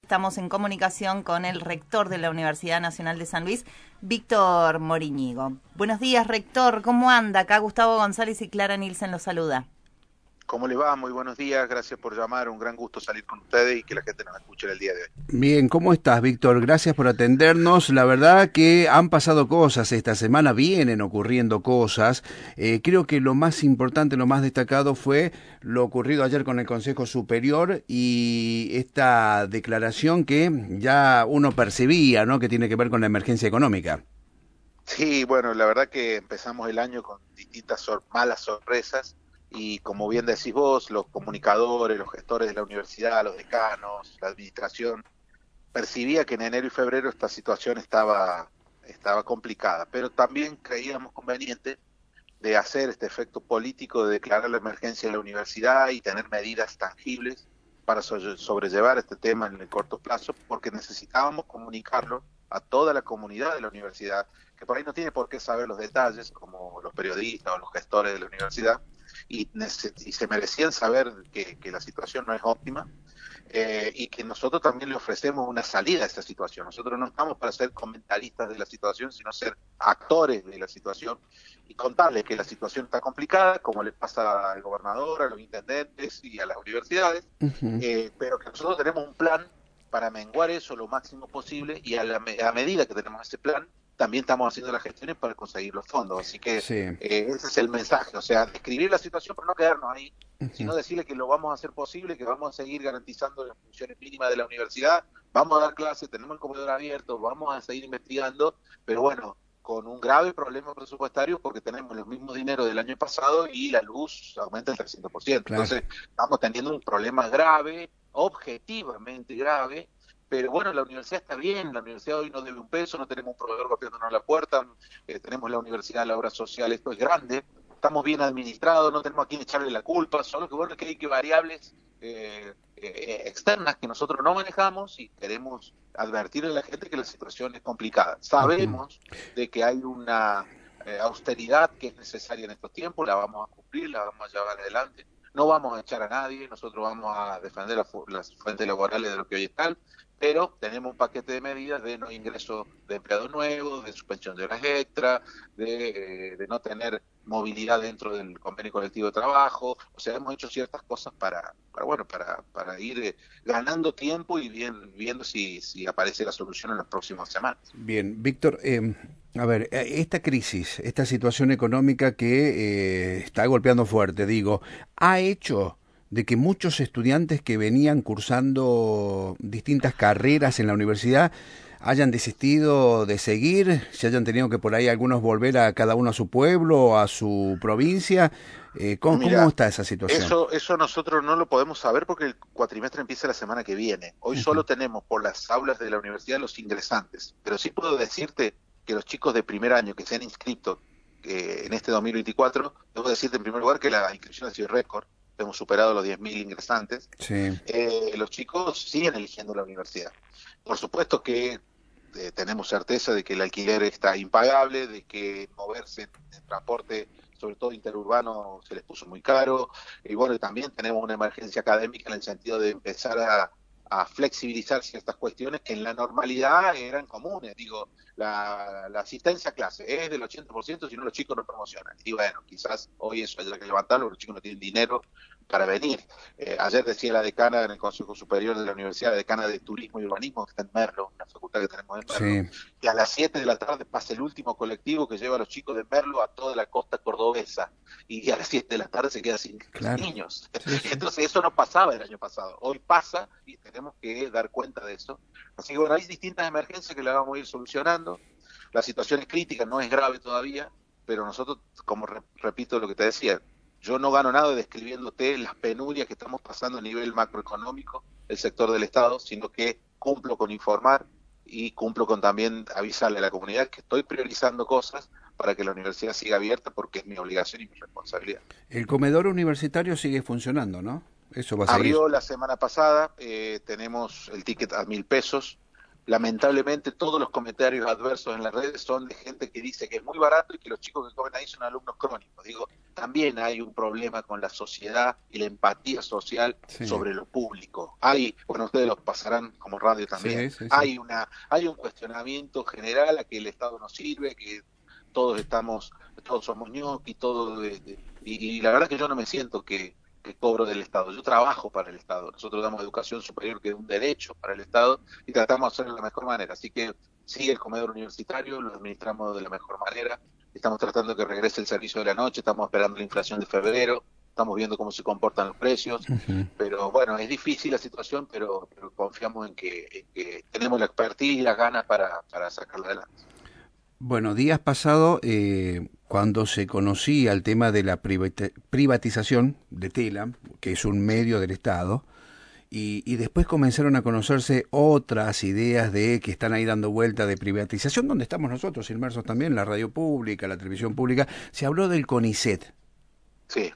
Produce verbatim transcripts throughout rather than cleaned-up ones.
estamos en comunicación con el rector de la Universidad Nacional de San Luis, Víctor Moríñigo. Buenos días, rector, ¿cómo anda? Acá Gustavo González y Clara Nielsen los saluda. ¿Cómo le va? Muy buenos días, gracias por llamar, un gran gusto salir con ustedes y que la gente nos escuche en el día de hoy. Bien, ¿cómo estás, Víctor? Gracias por atendernos. La verdad que han pasado cosas esta semana, vienen ocurriendo cosas. Eh, creo que lo más importante, lo más destacado fue lo ocurrido ayer con el Consejo Superior y esta declaración que ya uno percibía, ¿no?, que tiene que ver con la emergencia económica. Sí, bueno, la verdad que empezamos el año con distintas sor- malas sorpresas. Y como bien decís vos, los comunicadores, los gestores de la universidad, los decanos, la administración, percibía que en enero y febrero esta situación estaba, estaba complicada, pero también creíamos conveniente de hacer este efecto político de declarar la emergencia en la universidad y tener medidas tangibles para so- sobrellevar este tema en el corto plazo, porque necesitábamos comunicarlo a toda la comunidad de la universidad, que por ahí no tiene por qué saber los detalles, como los periodistas o los gestores de la universidad, y, y se merecían saber que, que la situación no es óptima, eh, y que nosotros también le ofrecemos una salida a esa situación. Nosotros no estamos para ser comentaristas de la situación, sino ser actores de la situación y contarles que la situación está complicada, como le pasa al gobernador, a los intendentes y a las universidades, Uh-huh. eh, pero que nosotros tenemos un plan para menguar eso lo máximo posible y a, la, a medida que tenemos ese plan, también estamos haciendo las gestiones para conseguir los fondos. Así que Sí. eh, ese es el mensaje, o sea, describir la situación, pero no quedarnos ahí, Uh-huh. sino decirle que lo vamos a hacer posible, que vamos a seguir garantizando las funciones mínimas de la universidad, vamos a dar clases, tenemos el comedor abierto, vamos a seguir investigando, pero bueno, con un grave problema presupuestario porque tenemos los mismos dineros del año pasado y la luz aumenta el trescientos por ciento. Claro. Entonces, estamos teniendo un problema grave, objetivamente grave. Pero bueno, la universidad está bien, la universidad hoy no debe un peso, no tenemos un proveedor golpeándonos a la puerta, eh, tenemos la universidad de la obra social, esto es grande, estamos bien administrados, no tenemos a quién echarle la culpa, solo que bueno, que hay que variables eh, eh, externas que nosotros no manejamos y queremos advertirle a la gente que la situación es complicada. Sabemos Uh-huh. de que hay una eh, austeridad que es necesaria en estos tiempos, la vamos a cumplir, la vamos a llevar adelante. No vamos a echar a nadie, nosotros vamos a defender la, las fuentes laborales de lo que hoy están, pero tenemos un paquete de medidas de no ingreso de empleados nuevos, de suspensión de horas extra, de, eh, de no tener movilidad dentro del convenio colectivo de trabajo. O sea, hemos hecho ciertas cosas para, para bueno, para, para ir eh, ganando tiempo y bien, viendo si, si aparece la solución en las próximas semanas. Bien, Víctor, eh, a ver, esta crisis, esta situación económica que eh, está golpeando fuerte, digo, ha hecho de que muchos estudiantes que venían cursando distintas carreras en la universidad hayan desistido de seguir, se hayan tenido que por ahí algunos volver a cada uno a su pueblo, a su provincia. Eh, ¿cómo, ¿Cómo Mira, está esa situación? eso, eso nosotros no lo podemos saber porque el cuatrimestre empieza la semana que viene. Hoy Uh-huh. solo tenemos por las aulas de la universidad los ingresantes, pero sí puedo decirte que los chicos de primer año que se han inscrito eh, en este dos mil veinticuatro, debo decirte en primer lugar que la inscripción ha sido récord, hemos superado los diez mil ingresantes, Sí. eh, los chicos siguen eligiendo la universidad. Por supuesto que eh, tenemos certeza de que el alquiler está impagable, de que moverse en, en transporte, sobre todo interurbano, se les puso muy caro, y bueno, también tenemos una emergencia académica en el sentido de empezar a, a flexibilizar ciertas cuestiones que en la normalidad eran comunes. Digo, la, la asistencia a clase es del ochenta por ciento, si no los chicos no promocionan. Y bueno, quizás hoy eso haya que levantarlo, los chicos no tienen dinero para venir. Eh, ayer decía la decana en el Consejo Superior de la Universidad, la decana de Turismo y Urbanismo, que está en Merlo, una facultad que tenemos en Merlo, Sí. que a las siete de la tarde pasa el último colectivo que lleva a los chicos de Merlo a toda la costa cordobesa, y a las siete de la tarde se queda sin, sin Claro. niños. Sí, sí. Entonces eso no pasaba el año pasado, hoy pasa y tenemos que dar cuenta de eso. Así que bueno, hay distintas emergencias que las vamos a ir solucionando. La situación es crítica, no es grave todavía, pero nosotros, como re, repito lo que te decía, yo no gano nada describiéndote las penurias que estamos pasando a nivel macroeconómico, el sector del Estado, sino que cumplo con informar y cumplo con también avisarle a la comunidad que estoy priorizando cosas para que la universidad siga abierta porque es mi obligación y mi responsabilidad. El comedor universitario sigue funcionando, ¿no? Eso va a seguir. Abrió la semana pasada, eh, tenemos el ticket a mil pesos, lamentablemente todos los comentarios adversos en las redes son de gente que dice que es muy barato y que los chicos que comen ahí son alumnos crónicos. Digo, también hay un problema con la sociedad y la empatía social sí. sobre lo público. Hay, bueno, ustedes lo pasarán como radio también, sí, sí, sí. hay una hay un cuestionamiento general a que el Estado no sirve, que todos estamos, todos somos ñoqui, todo de, de, y, y la verdad que yo no me siento que que cobro del Estado. Yo trabajo para el Estado. Nosotros damos educación superior, que es un derecho para el Estado, y tratamos de hacerlo de la mejor manera. Así que sigue el comedor universitario, lo administramos de la mejor manera. Estamos tratando de que regrese el servicio de la noche, estamos esperando la inflación de febrero, estamos viendo cómo se comportan los precios. Uh-huh. Pero bueno, es difícil la situación, pero, pero confiamos en que, en que tenemos la expertise y las ganas para, para sacarla adelante. Bueno, días pasados, eh, cuando se conocía el tema de la privatización de Telam, que es un medio del Estado, y, y después comenzaron a conocerse otras ideas de que están ahí dando vuelta de privatización, donde estamos nosotros inmersos también, la radio pública, la televisión pública. Se habló del CONICET. Sí.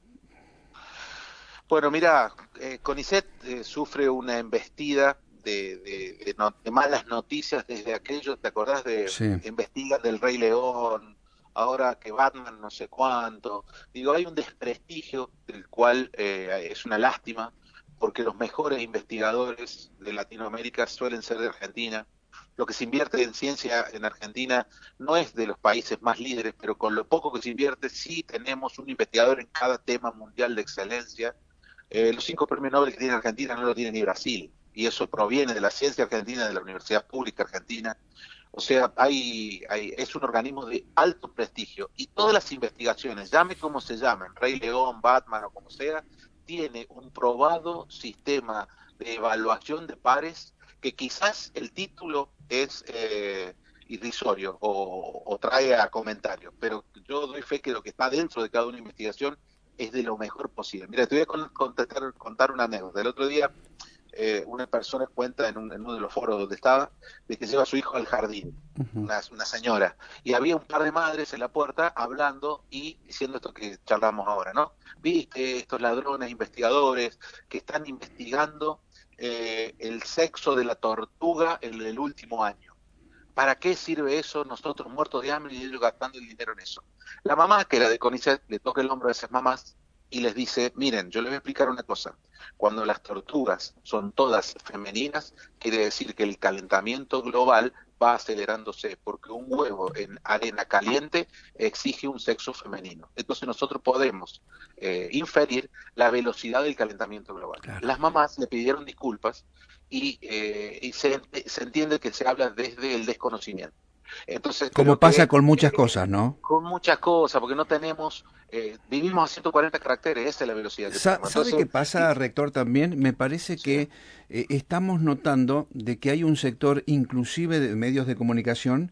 Bueno, mira, eh, CONICET eh, sufre una embestida De, de, de, no, de malas noticias desde aquello, ¿te acordás de sí. investigan del Rey León, ahora que Batman no sé cuánto? Digo, hay un desprestigio del cual eh, es una lástima, porque los mejores investigadores de Latinoamérica suelen ser de Argentina. Lo que se invierte en ciencia en Argentina no es de los países más líderes, pero con lo poco que se invierte sí tenemos un investigador en cada tema mundial de excelencia. Eh, los cinco premios Nobel que tiene Argentina no lo tiene ni Brasil. Y eso proviene de la ciencia argentina, de la Universidad Pública Argentina. O sea, hay, hay es un organismo de alto prestigio. Y todas las investigaciones, llame como se llamen, Rey León, Batman o como sea, tiene un probado sistema de evaluación de pares que quizás el título es eh, irrisorio o, o trae a comentarios. Pero yo doy fe que lo que está dentro de cada una investigación es de lo mejor posible. Mira, te voy a contar, contar una anécdota. El otro día Eh, una persona cuenta en, un, en uno de los foros donde estaba de que lleva a su hijo al jardín, uh-huh. una, una señora, y había un par de madres en la puerta hablando y diciendo esto que charlamos ahora, ¿no? Viste, estos ladrones investigadores que están investigando eh, el sexo de la tortuga en el último año. ¿Para qué sirve eso? Nosotros muertos de hambre y ellos gastando el dinero en eso. La mamá, que era de CONICET, le toca el hombro a esas mamás y les dice, miren, yo les voy a explicar una cosa. Cuando las tortugas son todas femeninas, quiere decir que el calentamiento global va acelerándose, porque un huevo en arena caliente exige un sexo femenino. Entonces nosotros podemos eh, inferir la velocidad del calentamiento global. Claro. Las mamás le pidieron disculpas y, eh, y se, se entiende que se habla desde el desconocimiento. Entonces, como pasa que, con muchas eh, cosas, ¿no? Con muchas cosas, porque no tenemos, eh, vivimos a ciento cuarenta caracteres, esa es la velocidad que Sa tenemos. ¿Sabe Entonces, qué pasa, y, rector, también? Me parece sí. que eh, estamos notando de que hay un sector, inclusive de medios de comunicación,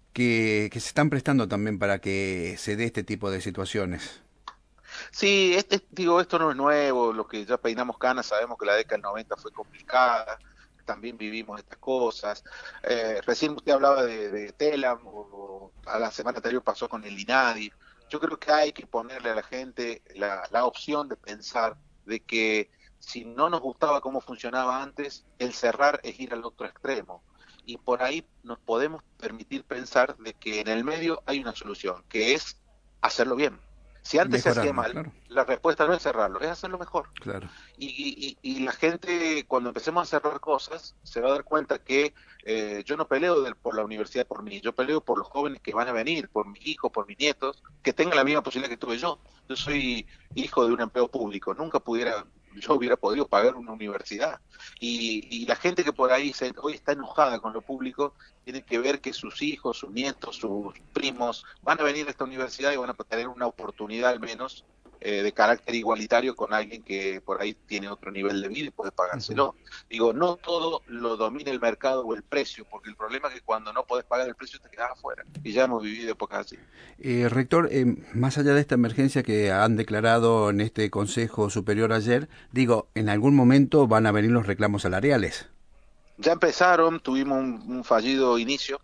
que, que se están prestando también para que se dé este tipo de situaciones. Sí, este, digo, esto no es nuevo, los que ya peinamos canas sabemos que la década del noventa fue complicada, también vivimos estas cosas. Eh, recién usted hablaba de, de Telam, o, o a la semana anterior pasó con el INADI. Yo creo que hay que ponerle a la gente la, la opción de pensar de que si no nos gustaba cómo funcionaba antes, el cerrar es ir al otro extremo. Y por ahí nos podemos permitir pensar de que en el medio hay una solución, que es hacerlo bien. Si antes se hacía mal, claro. La respuesta no es cerrarlo, es hacerlo mejor. Claro. Y, y, y la gente, cuando empecemos a cerrar cosas, se va a dar cuenta que eh, yo no peleo del, por la universidad por mí, yo peleo por los jóvenes que van a venir, por mis hijos, por mis nietos, que tengan la misma posibilidad que tuve yo. Yo soy hijo de un empleo público, nunca pudiera, yo hubiera podido pagar una universidad. Y, y la gente que por ahí se, hoy está enojada con lo público, tiene que ver que sus hijos, sus nietos, sus primos van a venir a esta universidad y van a tener una oportunidad al menos eh, de carácter igualitario con alguien que por ahí tiene otro nivel de vida y puede pagárselo. Uh-huh. Digo, no todo lo domina el mercado o el precio, porque el problema es que cuando no podés pagar el precio te quedás afuera. Y ya hemos vivido épocas así. Eh, rector, eh, más allá de esta emergencia que han declarado en este Consejo Superior ayer, digo, ¿en algún momento van a venir los reclamos salariales? Ya empezaron, tuvimos un, un fallido inicio.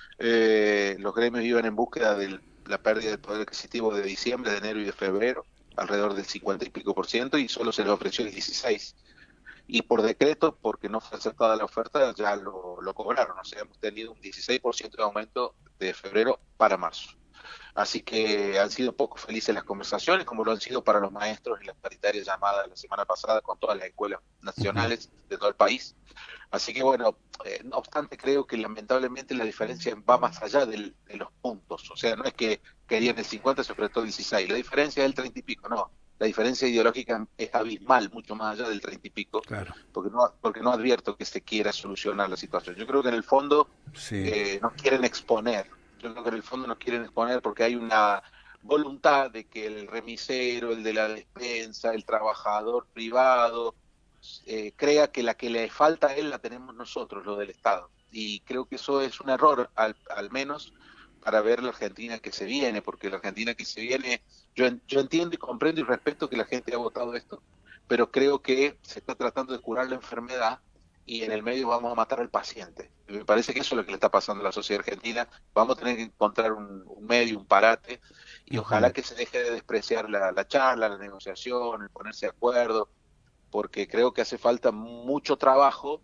Eh, los gremios iban en búsqueda de la pérdida del poder adquisitivo de diciembre, de enero y de febrero, alrededor del cincuenta y pico por ciento, y solo se les ofreció el dieciséis. y por decreto, porque no fue aceptada la oferta, ya lo, lo cobraron. O sea, hemos tenido un dieciséis por ciento de aumento de febrero para marzo. Así que han sido poco felices las conversaciones, como lo han sido para los maestros en las paritarias llamadas la semana pasada con todas las escuelas nacionales uh-huh. de todo el país. Así que bueno, eh, no obstante, creo que lamentablemente la diferencia va más allá del, de los puntos. O sea, no es que querían el cincuenta, se apretó el dieciséis. La diferencia es el treinta y pico, no. La diferencia ideológica es abismal, mucho más allá del treinta y pico, claro. porque, no, porque no advierto que se quiera solucionar la situación. Yo creo que en el fondo sí. eh, nos quieren exponer. Yo creo que en el fondo nos quieren exponer porque hay una voluntad de que el remisero, el de la despensa, el trabajador privado, eh, crea que la que le falta a él la tenemos nosotros, lo del Estado. Y creo que eso es un error, al, al menos para ver la Argentina que se viene, porque la Argentina que se viene, yo, yo entiendo y comprendo y respeto que la gente ha votado esto, pero creo que se está tratando de curar la enfermedad y en el medio vamos a matar al paciente. Me parece que eso es lo que le está pasando a la sociedad argentina. Vamos a tener que encontrar un, un medio, un parate, y ojalá que se deje de despreciar la, la charla, la negociación, el ponerse de acuerdo, porque creo que hace falta mucho trabajo,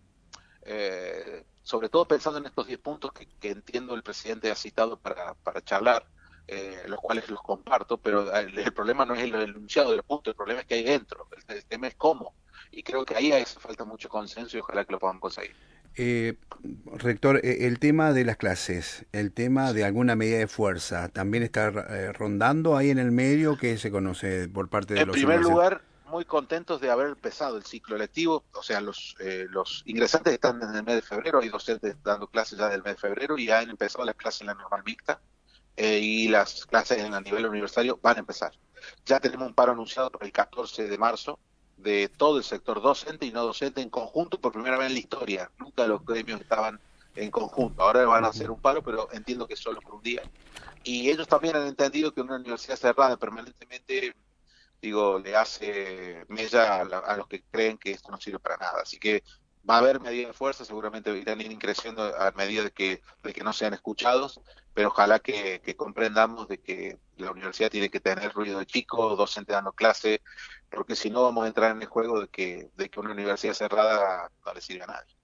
eh, sobre todo pensando en estos diez puntos que, que entiendo el presidente ha citado para, para charlar, eh, los cuales los comparto, pero el, el problema no es el enunciado de los puntos, el problema es que hay dentro, el, el tema es cómo. Y creo que ahí hace falta mucho consenso y ojalá que lo podamos conseguir. Eh, rector, el tema de las clases, el tema de alguna medida de fuerza, ¿también está eh, rondando ahí en el medio? ¿Qué se conoce por parte de en los primer lugar, muy contentos de haber empezado el ciclo lectivo, o sea, los eh, los ingresantes están desde el mes de febrero, hay docentes dando clases ya del mes de febrero y ya han empezado las clases en la normal mixta, eh, y las clases en el nivel universitario van a empezar. Ya tenemos un paro anunciado para el catorce de marzo, de todo el sector docente y no docente en conjunto por primera vez en la historia. Nunca los gremios estaban en conjunto. Ahora van a hacer un paro, pero entiendo que solo por un día. Y ellos también han entendido que una universidad cerrada permanentemente, digo, le hace mella a, la, a los que creen que esto no sirve para nada. Así que va a haber medidas de fuerza, seguramente irán ir creciendo a medida de que, de que no sean escuchados, pero ojalá que, que comprendamos de que la universidad tiene que tener ruido de chico, docente dando clase, porque si no vamos a entrar en el juego de que, de que una universidad cerrada no le sirve a nadie.